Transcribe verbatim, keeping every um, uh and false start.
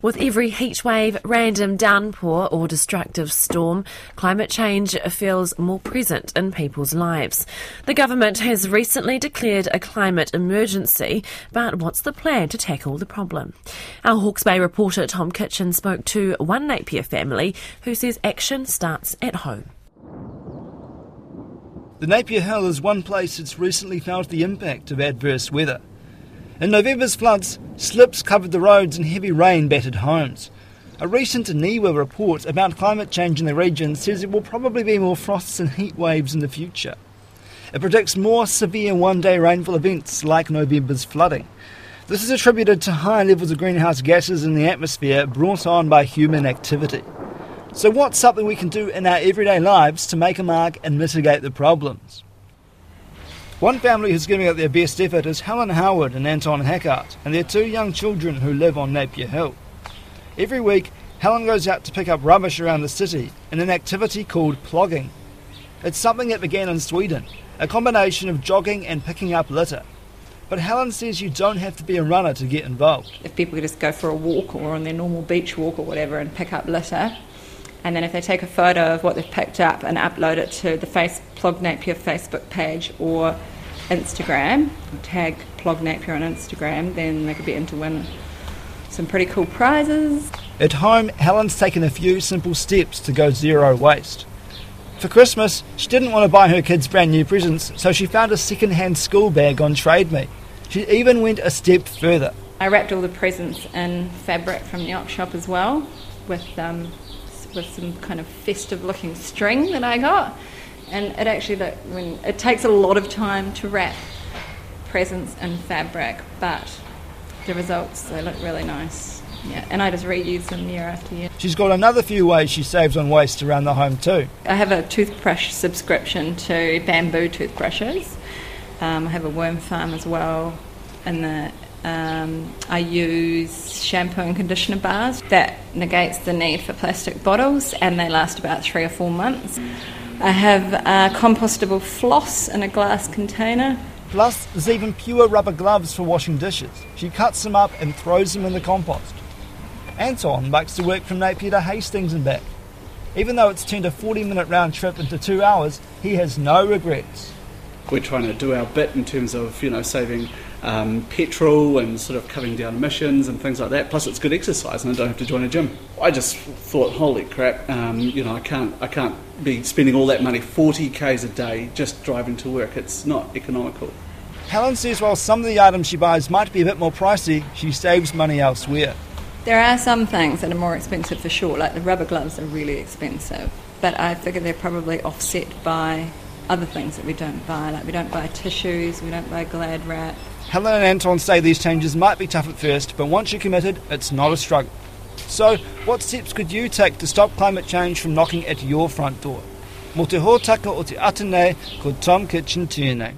With every heatwave, random downpour or destructive storm, climate change feels more present in people's lives. The government has recently declared a climate emergency, but what's the plan to tackle the problem? Our Hawke's Bay reporter Tom Kitchen spoke to one Napier family who says action starts at home. The Napier Hill is one place that's recently felt the impact of adverse weather. In November's floods, slips covered the roads and heavy rain battered homes. A recent NIWA report about climate change in the region says there will probably be more frosts and heat waves in the future. It predicts more severe one-day rainfall events like November's flooding. This is attributed to high levels of greenhouse gases in the atmosphere brought on by human activity. So what's something we can do in our everyday lives to make a mark and mitigate the problems? One family who's giving it their best effort is Helen Howard and Anton Hackart and their two young children who live on Napier Hill. Every week, Helen goes out to pick up rubbish around the city in an activity called plogging. It's something that began in Sweden, a combination of jogging and picking up litter. But Helen says you don't have to be a runner to get involved. If people could just go for a walk or on their normal beach walk or whatever and pick up litter, and then if they take a photo of what they've picked up and upload it to the face, Plog Napier Facebook page or Instagram, tag Plog Napier on Instagram, then they could be in to win some pretty cool prizes. At home, Helen's taken a few simple steps to go zero waste. For Christmas, she didn't want to buy her kids brand new presents, so she found a second-hand school bag on TradeMe. She even went a step further. I wrapped all the presents in fabric from the op shop as well, with um, with some kind of festive-looking string that I got. And it actually, look, when it takes a lot of time to wrap presents in fabric, but the results, they look really nice. Yeah, and I just reuse them year after year. She's got another few ways she saves on waste around the home too. I have a toothbrush subscription to Bamboo toothbrushes. Um, I have a worm farm as well, and the Um, I use shampoo and conditioner bars. That negates the need for plastic bottles, and they last about three or four months. I have a compostable floss in a glass container. Plus, there's even pure rubber gloves for washing dishes. She cuts them up and throws them in the compost. Anton likes to work from Napier to Hastings and back. Even though it's turned a forty-minute round trip into two hours, he has no regrets. We're trying to do our bit in terms of, you know, saving um, petrol and sort of cutting down emissions and things like that. Plus, it's good exercise, and I don't have to join a gym. I just thought, holy crap, um, you know, I can't, I can't be spending all that money, forty kays a day, just driving to work. It's not economical. Helen says while some of the items she buys might be a bit more pricey, she saves money elsewhere. There are some things that are more expensive for sure, like the rubber gloves are really expensive, but I figure they're probably offset by other things that we don't buy, like we don't buy tissues, we don't buy Glad wrap. Helen and Anton say these changes might be tough at first, but once you're committed, it's not a struggle. So, what steps could you take to stop climate change from knocking at your front door? Mo te hōtaka o te atanei, ko Tom Kitchen tēnei.